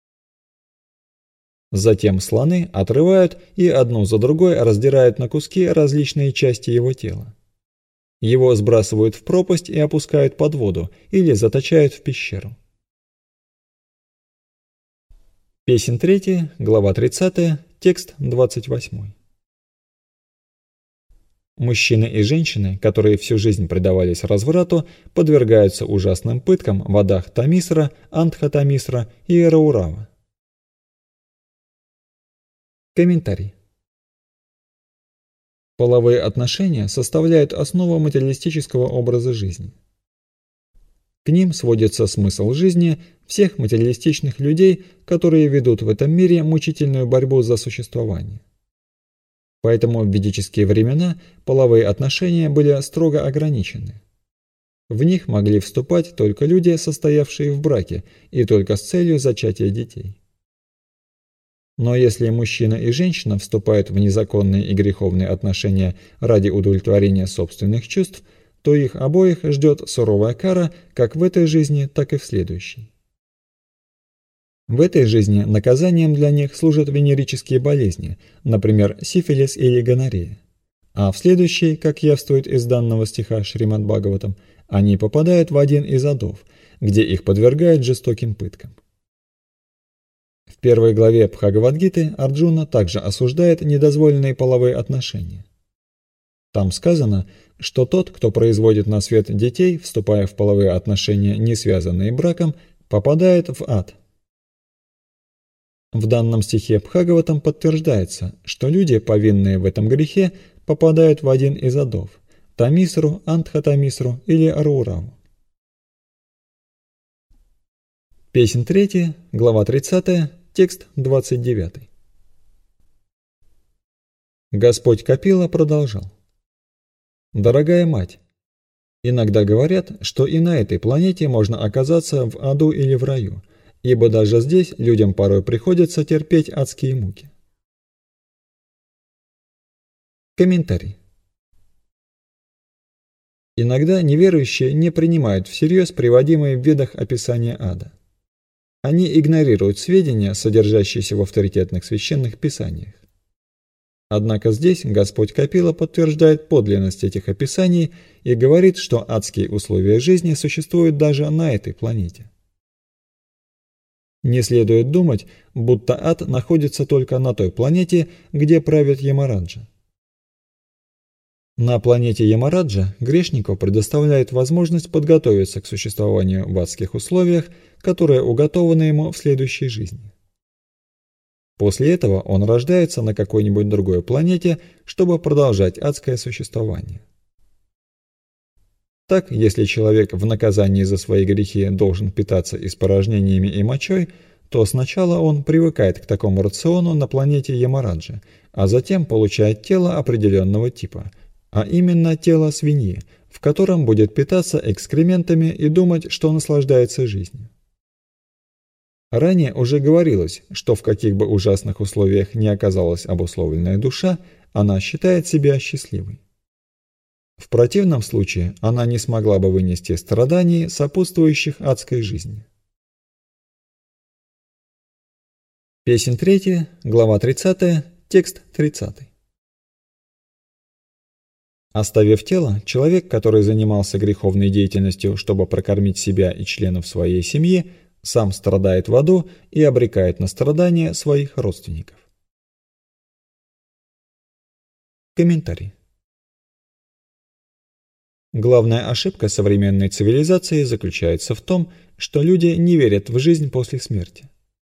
Затем слоны отрывают и одну за другой раздирают на куски различные части его тела. Его сбрасывают в пропасть и опускают под воду или заточают в пещеру. Песнь третья, глава тридцатая, текст двадцать восемь. Мужчины и женщины, которые всю жизнь предавались разврату, подвергаются ужасным пыткам в адах Тамисра, Антха-Тамисра и Раурава. Комментарий. Половые отношения составляют основу материалистического образа жизни. К ним сводится смысл жизни всех материалистичных людей, которые ведут в этом мире мучительную борьбу за существование. Поэтому в ведические времена половые отношения были строго ограничены. В них могли вступать только люди, состоявшие в браке, и только с целью зачатия детей. Но если мужчина и женщина вступают в незаконные и греховные отношения ради удовлетворения собственных чувств, то их обоих ждет суровая кара как в этой жизни, так и в следующей. В этой жизни наказанием для них служат венерические болезни, например, сифилис или гонорея. А в следующей, как явствует из данного стиха Шримад Бхагаватам, они попадают в один из адов, где их подвергают жестоким пыткам. В первой главе Бхагавад-гиты Арджуна также осуждает недозволенные половые отношения. Там сказано, что тот, кто производит на свет детей, вступая в половые отношения, не связанные браком, попадает в ад. В данном стихе Бхагаватам подтверждается, что люди, повинные в этом грехе, попадают в один из адов – Тамисру, Антха-Тамисру или Араураву. Песнь третья, глава тридцатая, текст двадцать девять. Господь Капила продолжал. «Дорогая мать, иногда говорят, что и на этой планете можно оказаться в аду или в раю, ибо даже здесь людям порой приходится терпеть адские муки». Комментарий. Иногда неверующие не принимают всерьез приводимые в Ведах описания ада. Они игнорируют сведения, содержащиеся в авторитетных священных писаниях. Однако здесь Господь Капила подтверждает подлинность этих описаний и говорит, что адские условия жизни существуют даже на этой планете. Не следует думать, будто ад находится только на той планете, где правит Ямараджа. На планете Ямараджа грешнику предоставляет возможность подготовиться к существованию в адских условиях, которые уготованы ему в следующей жизни. После этого он рождается на какой-нибудь другой планете, чтобы продолжать адское существование. Так, если человек в наказании за свои грехи должен питаться испражнениями и мочой, то сначала он привыкает к такому рациону на планете Ямараджа, а затем получает тело определенного типа, а именно тело свиньи, в котором будет питаться экскрементами и думать, что наслаждается жизнью. Ранее уже говорилось, что в каких бы ужасных условиях ни оказалась обусловленная душа, она считает себя счастливой. В противном случае она не смогла бы вынести страданий, сопутствующих адской жизни. Песнь третья, глава тридцатая, текст тридцатый. Оставив тело, человек, который занимался греховной деятельностью, чтобы прокормить себя и членов своей семьи, сам страдает в аду и обрекает на страдания своих родственников. Комментарий. Главная ошибка современной цивилизации заключается в том, что люди не верят в жизнь после смерти.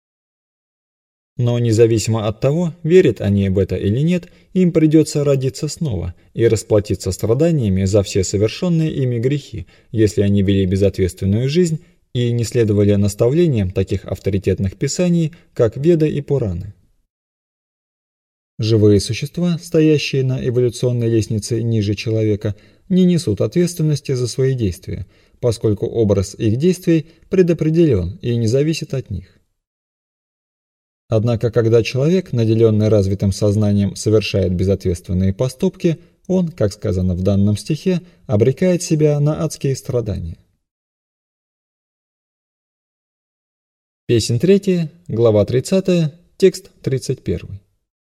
Но независимо от того, верят они в это или нет, им придется родиться снова и расплатиться страданиями за все совершенные ими грехи, если они вели безответственную жизнь и не следовали наставлениям таких авторитетных писаний, как Веды и Пураны. Живые существа, стоящие на эволюционной лестнице ниже человека, не несут ответственности за свои действия, поскольку образ их действий предопределен и не зависит от них. Однако, когда человек, наделенный развитым сознанием, совершает безответственные поступки, он, как сказано в данном стихе, обрекает себя на адские страдания. Песнь третья, глава тридцатая, текст тридцать первый.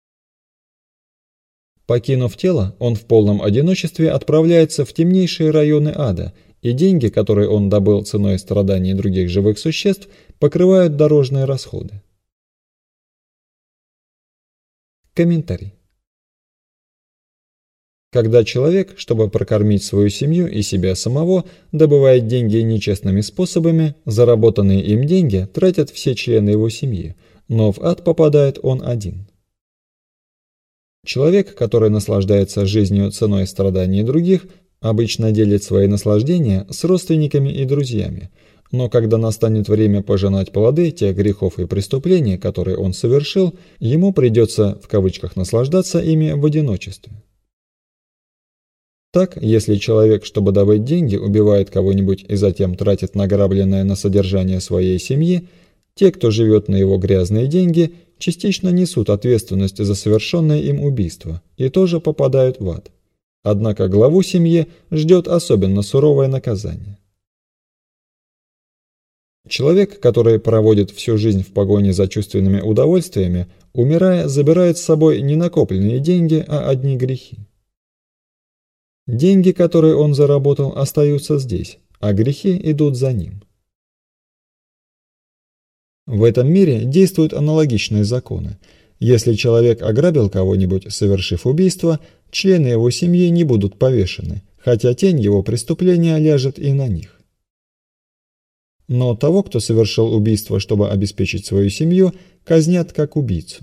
Покинув тело, он в полном одиночестве отправляется в темнейшие районы ада, и деньги, которые он добыл ценой страданий других живых существ, покрывают дорожные расходы. Комментарий. Когда человек, чтобы прокормить свою семью и себя самого, добывает деньги нечестными способами, заработанные им деньги тратят все члены его семьи, но в ад попадает он один. Человек, который наслаждается жизнью ценой страданий других, обычно делит свои наслаждения с родственниками и друзьями, но когда настанет время пожинать плоды тех грехов и преступлений, которые он совершил, ему придется в кавычках наслаждаться ими в одиночестве. Так, если человек, чтобы добыть деньги, убивает кого-нибудь и затем тратит награбленное на содержание своей семьи, те, кто живет на его грязные деньги, частично несут ответственность за совершенное им убийство и тоже попадают в ад. Однако главу семьи ждет особенно суровое наказание. Человек, который проводит всю жизнь в погоне за чувственными удовольствиями, умирая, забирает с собой не накопленные деньги, а одни грехи. Деньги, которые он заработал, остаются здесь, а грехи идут за ним. В этом мире действуют аналогичные законы. Если человек ограбил кого-нибудь, совершив убийство, члены его семьи не будут повешены, хотя тень его преступления ляжет и на них. Но того, кто совершил убийство, чтобы обеспечить свою семью, казнят как убийцу.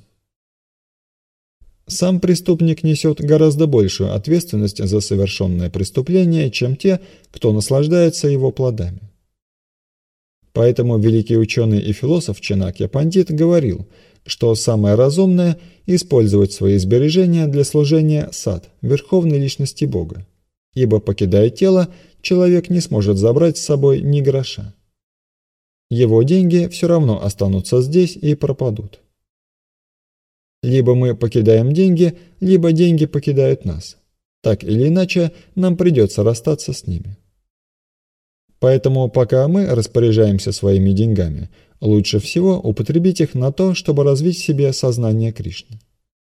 Сам преступник несет гораздо большую ответственность за совершенное преступление, чем те, кто наслаждается его плодами. Поэтому великий ученый и философ Чанакья Пандит говорил, что самое разумное – использовать свои сбережения для служения сад, верховной личности Бога, ибо, покидая тело, человек не сможет забрать с собой ни гроша. Его деньги все равно останутся здесь и пропадут. Либо мы покидаем деньги, либо деньги покидают нас. Так или иначе, нам придется расстаться с ними. Поэтому, пока мы распоряжаемся своими деньгами, лучше всего употребить их на то, чтобы развить в себе сознание Кришны.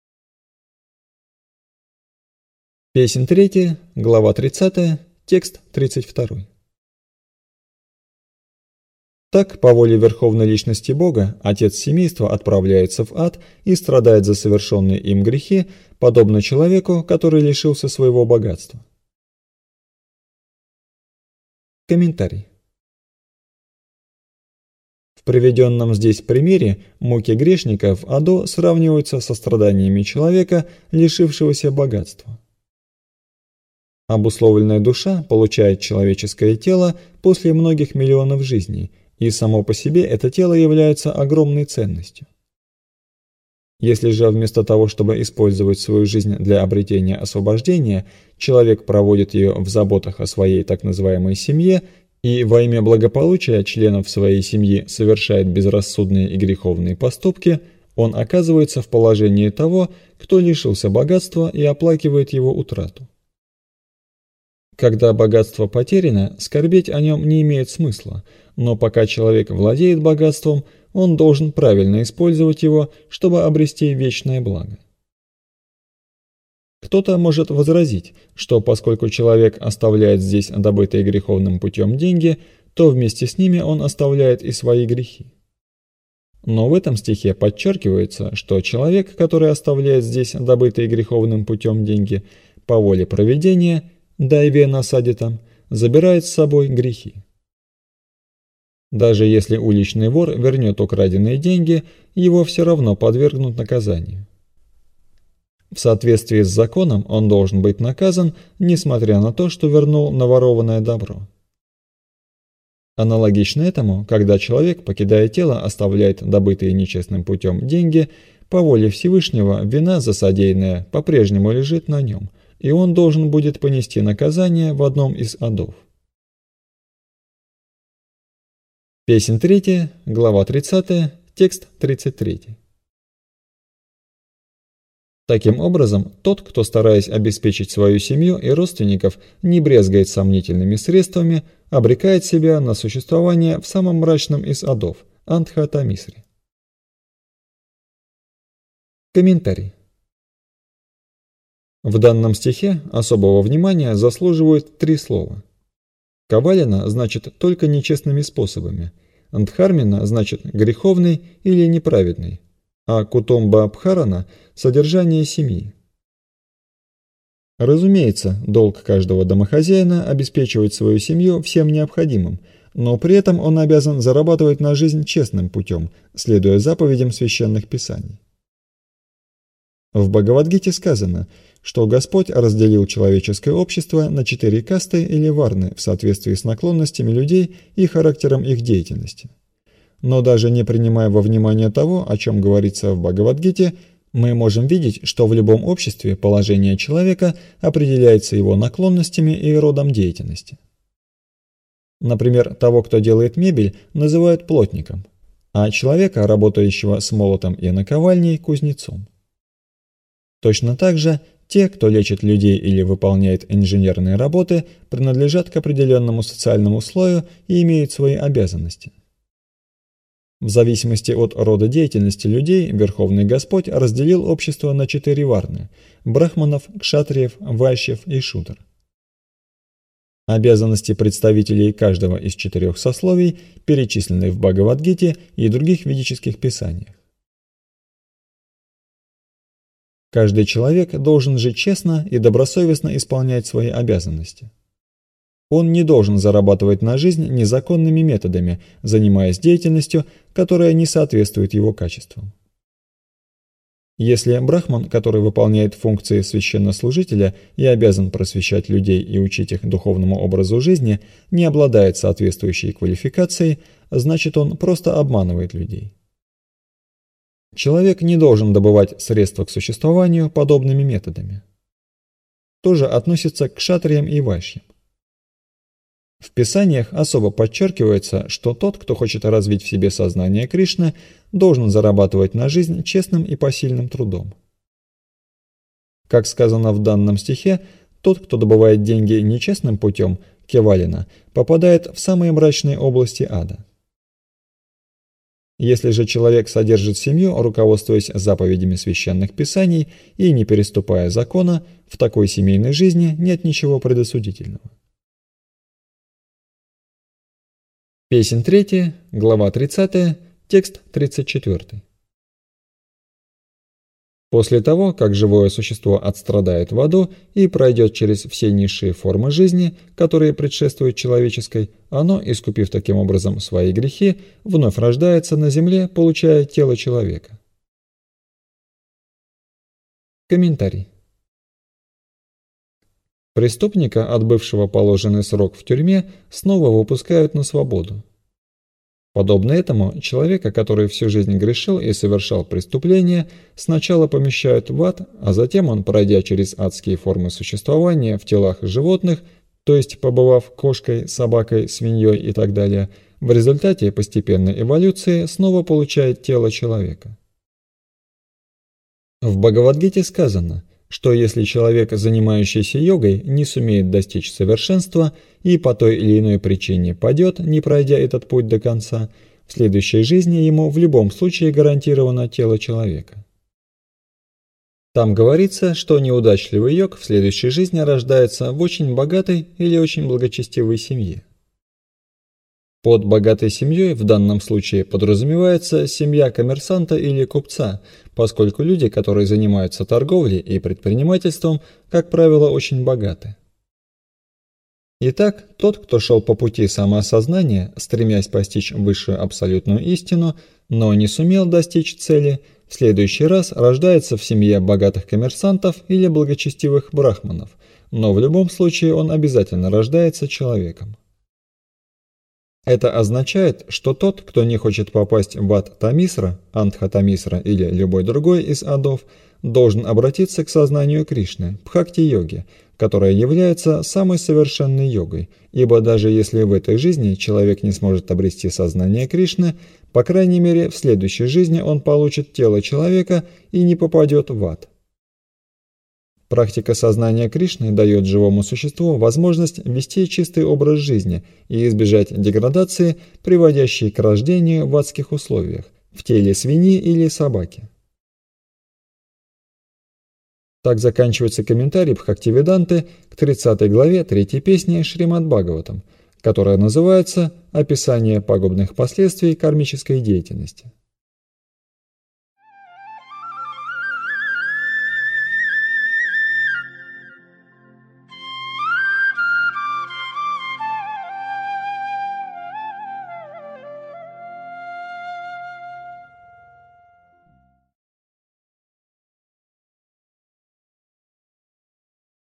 Песнь третья, глава тридцатая, текст тридцать второй. Так, по воле Верховной Личности Бога, отец семейства отправляется в ад и страдает за совершенные им грехи, подобно человеку, который лишился своего богатства. Комментарий. В приведенном здесь примере муки грешника в аду сравниваются со страданиями человека, лишившегося богатства. Обусловленная душа получает человеческое тело после многих миллионов жизней, и само по себе это тело является огромной ценностью. Если же вместо того, чтобы использовать свою жизнь для обретения освобождения, человек проводит ее в заботах о своей так называемой семье и во имя благополучия членов своей семьи совершает безрассудные и греховные поступки, он оказывается в положении того, кто лишился богатства и оплакивает его утрату. Когда богатство потеряно, скорбеть о нем не имеет смысла, но пока человек владеет богатством, он должен правильно использовать его, чтобы обрести вечное благо. Кто-то может возразить, что поскольку человек оставляет здесь добытые греховным путем деньги, то вместе с ними он оставляет и свои грехи. Но в этом стихе подчеркивается, что человек, который оставляет здесь добытые греховным путем деньги, по воле провидения, дайве насадитам, забирает с собой грехи. Даже если уличный вор вернет украденные деньги, его все равно подвергнут наказанию. В соответствии с законом он должен быть наказан, несмотря на то, что вернул наворованное добро. Аналогично этому, когда человек, покидая тело, оставляет добытые нечестным путем деньги, по воле Всевышнего вина за содеянное по-прежнему лежит на нем, и он должен будет понести наказание в одном из адов. Песнь третья, глава тридцатая, текст тридцать третий. Таким образом, тот, кто, стараясь обеспечить свою семью и родственников, не брезгает сомнительными средствами, обрекает себя на существование в самом мрачном из адов, Антха-Тамисре. Комментарий. В данном стихе особого внимания заслуживают три слова. Кавалина значит только нечестными способами, Дхармина значит греховный или неправедный, а Кутумба Абхарана – содержание семьи. Разумеется, долг каждого домохозяина обеспечивать свою семью всем необходимым, но при этом он обязан зарабатывать на жизнь честным путем, следуя заповедям священных писаний. В Бхагавад-гите сказано, что Господь разделил человеческое общество на четыре касты или варны в соответствии с наклонностями людей и характером их деятельности. Но даже не принимая во внимание того, о чем говорится в Бхагавад-гите, мы можем видеть, что в любом обществе положение человека определяется его наклонностями и родом деятельности. Например, того, кто делает мебель, называют плотником, а человека, работающего с молотом и наковальней, кузнецом. Точно так же те, кто лечит людей или выполняет инженерные работы, принадлежат к определенному социальному слою и имеют свои обязанности. В зависимости от рода деятельности людей, Верховный Господь разделил общество на четыре варны – брахманов, кшатриев, вайшьев и шудр. Обязанности представителей каждого из четырех сословий перечислены в Бхагавад-гите и других ведических писаниях. Каждый человек должен жить честно и добросовестно исполнять свои обязанности. Он не должен зарабатывать на жизнь незаконными методами, занимаясь деятельностью, которая не соответствует его качествам. Если брахман, который выполняет функции священнослужителя и обязан просвещать людей и учить их духовному образу жизни, не обладает соответствующей квалификацией, значит он просто обманывает людей. Человек не должен добывать средства к существованию подобными методами. То же относится к кшатриям и вайшьям. В писаниях особо подчеркивается, что тот, кто хочет развить в себе сознание Кришны, должен зарабатывать на жизнь честным и посильным трудом. Как сказано в данном стихе, тот, кто добывает деньги нечестным путем, кевалина, попадает в самые мрачные области ада. Если же человек содержит семью, руководствуясь заповедями священных писаний и не переступая закона, в такой семейной жизни нет ничего предосудительного. Песнь третья, глава тридцатая, текст тридцать четвёртый. После того, как живое существо отстрадает в аду и пройдет через все низшие формы жизни, которые предшествуют человеческой, оно, искупив таким образом свои грехи, вновь рождается на земле, получая тело человека. Комментарий. Преступника, отбывшего положенный срок в тюрьме, снова выпускают на свободу. Подобно этому, человека, который всю жизнь грешил и совершал преступления, сначала помещают в ад, а затем он, пройдя через адские формы существования в телах животных, то есть побывав кошкой, собакой, свиньей и так далее, в результате постепенной эволюции снова получает тело человека. В Бхагавад-гите сказано, что если человек, занимающийся йогой, не сумеет достичь совершенства и по той или иной причине падет, не пройдя этот путь до конца, в следующей жизни ему в любом случае гарантировано тело человека. Там говорится, что неудачливый йог в следующей жизни рождается в очень богатой или очень благочестивой семье. Под богатой семьей в данном случае подразумевается семья коммерсанта или купца, поскольку люди, которые занимаются торговлей и предпринимательством, как правило, очень богаты. Итак, тот, кто шел по пути самоосознания, стремясь постичь высшую абсолютную истину, но не сумел достичь цели, в следующий раз рождается в семье богатых коммерсантов или благочестивых брахманов, но в любом случае он обязательно рождается человеком. Это означает, что тот, кто не хочет попасть в ад Тамисра, Антха-Тамисра или любой другой из адов, должен обратиться к сознанию Кришны, бхакти-йоге, которая является самой совершенной йогой, ибо даже если в этой жизни человек не сможет обрести сознание Кришны, по крайней мере в следующей жизни он получит тело человека и не попадет в ад. Практика сознания Кришны дает живому существу возможность вести чистый образ жизни и избежать деградации, приводящей к рождению в адских условиях, в теле свиньи или собаки. Так заканчивается комментарий Бхактивиданты к тридцатой главе третьей песни Шримад-Бхагаватам, которая называется «Описание пагубных последствий кармической деятельности».